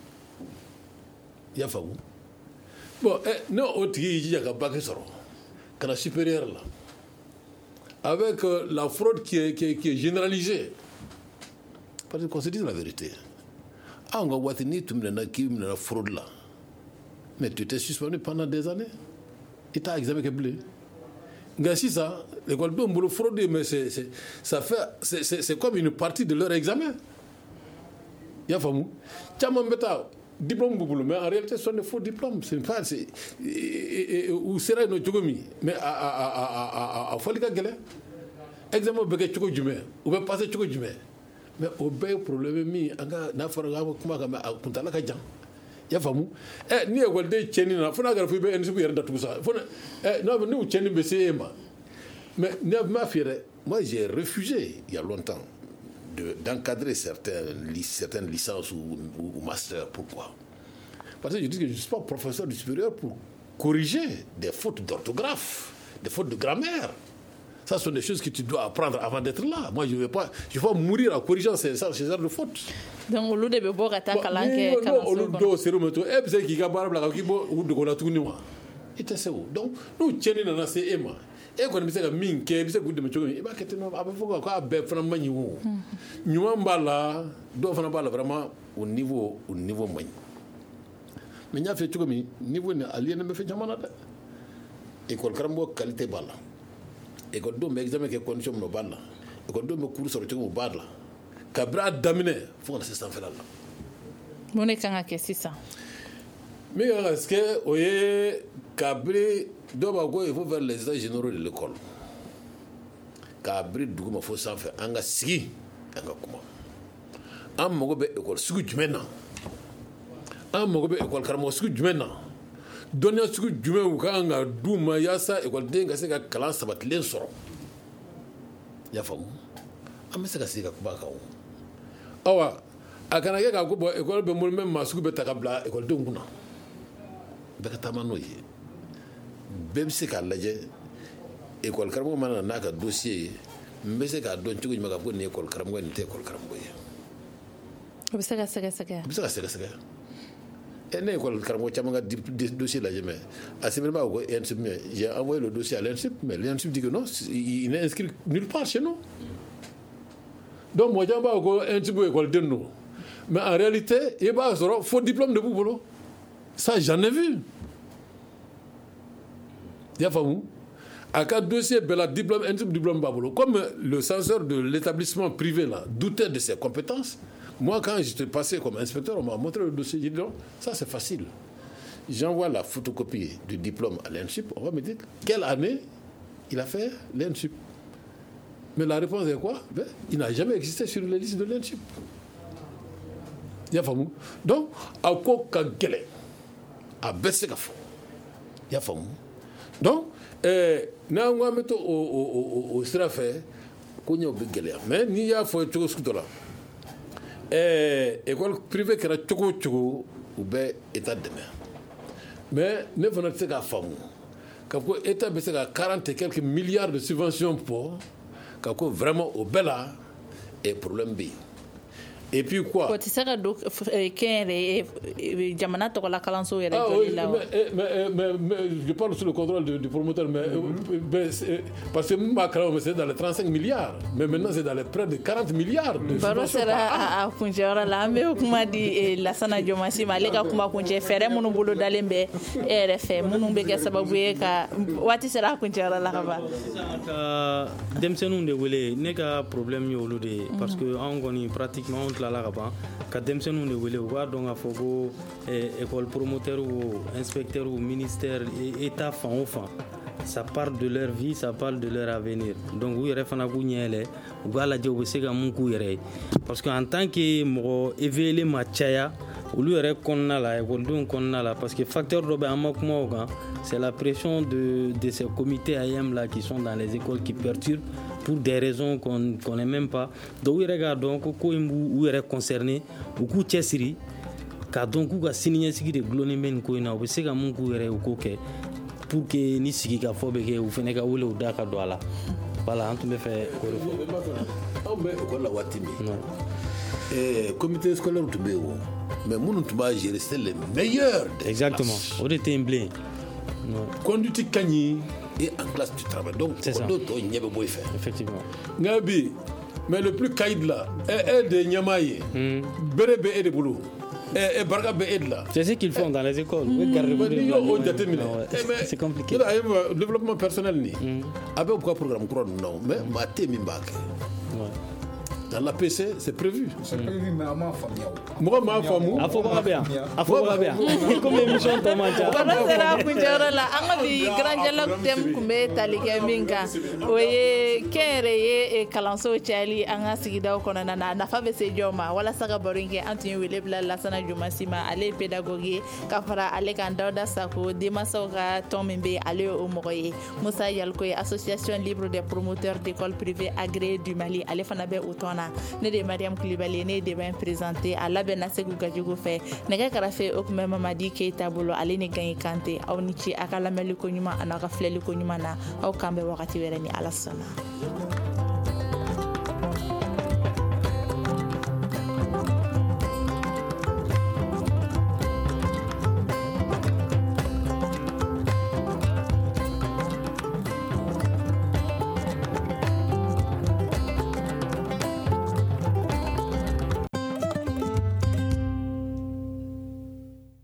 ya faou bon non otigi ji ka bac soro kana supérieur là avec la fraude qui est généralisée parce qu'on se dit la vérité. Ah, on va voir une fraude là. Mais tu t'es suspendu pendant des années. Et tu as examiné que blé. Si ça, l'école de fraude, mais c'est comme une partie de leur examen. Il y a fameux. Tu as mon diplôme, mais en réalité, ce sont des faux diplômes. C'est pas. Ou sera une chocomi. Mais à Folika Gele, examen Beke Choko Jume, ou bien passer Choko Jume. Mais au bel problème mi anga na faraga kuma kama akuntala ka jan ya famu ni e golde cheni na fona gar fu be en su yer da tout ça fona no ni cheni be sema mais ne ma fiere moi j'ai refusé il y a longtemps d'encadrer certaines licences ou masters. Pourquoi? Parce que je dis que je ne suis pas professeur du supérieur pour corriger des fautes d'orthographe, des fautes de grammaire. Ça sont des choses que tu dois apprendre avant d'être là. Moi, je ne vais pas mourir en corrigeant ces genres de fautes. Donc, au lieu de boire à ta calanque, au lieu de se remettre, c'est qui a barbe la qui boit ou de la tournée. i tɛ se o donc n'u tiɲɛni nana se e ma e kɔni bɛ se ka min kɛ i bɛ se k'u dɛmɛ cogo min i b'a kɛ ten a bɛ fɔ k'a bɛɛ fana man ɲi o ɲuman b'a la dɔw fana b'a la vraiment o niveau man ɲi mais n y'a fɔ cogo min niveau nin ale yɛlɛlen bɛ fɛn caman na dɛ école karamɔgɔ qualité b'a la ekɔlidenw bɛ examen kɛ condition min na o b'a la ekɔlidenw bɛ cours sɔrɔ cogo min o b'a la kabiri a daminɛ fo ka na se sanfɛla la mun de kan ka kɛ sisan min kan ka kɛ o ye kabiri dɔw b'a ko il faut faire les états généraux de l'école kabiri duguma fo sanfɛ an ka sigi an ka kuma an mago bɛ école sugu jumɛn na an mago bɛ école karamɔgɔ sugu jumɛn na dɔnniya sugu jumɛnw kan ka d'u ma yaasa ekɔliden ka se ka kalan sabatilen sɔrɔ i y'a faamu an bɛ se ka sigi ka kuma kan o awa a kana kɛ k'a ko bɔn ekɔli bɛ n bolo mɛ maa sugu bɛ ta ka bila ekɔlidenw kunna bɛɛ ka taama n'o ye bɛɛ bɛ se k'a lajɛ ekɔli karamɔgɔ mana n'a ka dossier ye n bɛ se k'a dɔn cogo jumɛn ka fɔ nin ye ekɔli karamɔgɔ ye nin tɛ ekɔli karamɔgɔ ye o bɛ se ka sɛgɛsɛgɛ o bɛ se ka sɛgɛsɛgɛ ne école karamɔgɔ caman ka dossier lajɛ mais à ce moment où j'ai envoyé le dossier à l'INSIP mais l'INSIP dit que non il n'est inscrit nulle part chez nous donc moi j'en b'a ko INSIP école de nous mais en réalité il b'a sɔrɔ faux diplôme de b'u bolo ça j'en ai vu il y a faamu à cas dossier bela diplôme INSIP diplôme b'a bolo comme le censeur de l'établissement privé là doutait de ses compétences. Moi, quand j'étais passé comme inspecteur, on m'a montré le dossier. J'ai dit non, ça c'est facile. J'envoie la photocopie du diplôme à l'INSIP. On va me dire quelle année il a fait l'INSIP. Mais la réponse est quoi? Ben, il n'a jamais existé sur les listes de l'INSIP. Il y a famou. Donc, à quoi qu'elle a baissé la foi. Il y a famou. Donc, n'a on va mettre au strafé qu'on y a oublié. Mais il y a fait tout ce que là. École privée qui a tchogo ou bien état de mer. Mais ne venons pas de femme. Quand l'État a 40 et quelques milliards de subventions pour, quand vraiment au Bella et problème B. Et puis quoi? Mais je parle sous le contrôle du promoteur, mais parce que c'est dans les 35 milliards, mais maintenant c'est dans les près de 40 milliards de subventions par an. La ka denmisɛnninw de wele u b'a dɔn k'a fɔ ko école promoteur ou inspecteur ou ministère état fan o fan ça parle de leur vie, ça parle de leur avenir. Donc u yɛrɛ fana k'u ɲɛ yɛlɛ u b'a lajɛ u bɛ se ka mun k'u yɛrɛ ye parce que en tant que mɔgɔ éveillé ma caya olu yɛrɛ kɔnɔna la écoledenw kɔnɔna la parce que facteur dɔ bɛ an ma kuma o kan c'est la pression de ces comités AM là qui sont dans les écoles qui perturbent pour des raisons qu'on n'est même pas. Donc, il regarde donc où est concerné, ou où Tchessiri, car donc où a signé ce qui est glonné men koina, ou c'est comme où est au coquet, pour que ni siki ka fobe ke ou feneka ou le ou daka douala. Voilà, on te me fait. On met école la watimi. Comité scolaire ou mais mon tuba gérer c'est les meilleurs. Exactement. On était imblé. Conduite Kanye. Et en classe tu travailles donc c'est ça effectivement Ngabi mais le plus caïd là est de Nyamaye Berebe et de boulot et Barga be là c'est ce qu'ils font dans les écoles c'est compliqué le développement personnel ni avec quoi programme non mais maté mimbake dans la PC, c'est prévu. C'est prévu, mais à ma famille. Moi, ma famille. A faut pas bien. A faut pas bien. Comme émission Tomacha. Voilà, c'est la punjara la. Anga bi grand dialogue tem kumbe talike minga. Oye kere ye kalanso chali anga sigida kono na fa be se joma wala saka boringe antini wele bla la sana juma sima ale pédagogie kafara ale kan dawda sako demaso ga tombe ale o moye Moussa Yalkoy association libre des promoteurs d'écoles privées agréées du Mali ale fana be utona ne de Mariam Koulibaly ne de ben présenté à la Benasegou Gadjogo fait nega karafe okume Mamadi Keita bolo ale ne gagné kanté aw ni ci akala meli ko nyuma anaka fleli ko nyuma na aw kambe wakati werani ala sana